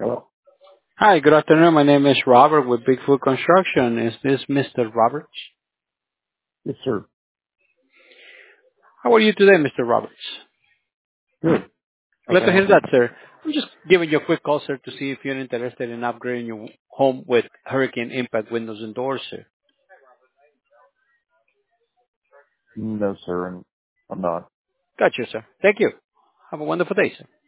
Hello? Hi, good afternoon. My name is Robert with Bigfoot Construction. Is this Mr. Roberts? Yes, sir. How are you today, Mr. Roberts? Good. How Glad can I to hear help you? that, sir. I'm just giving you a quick call, sir, to see if you're interested in upgrading your home with hurricane impact windows and doors, sir. No, sir, I'm not. Gotcha, sir. Thank you. Have a wonderful day, sir.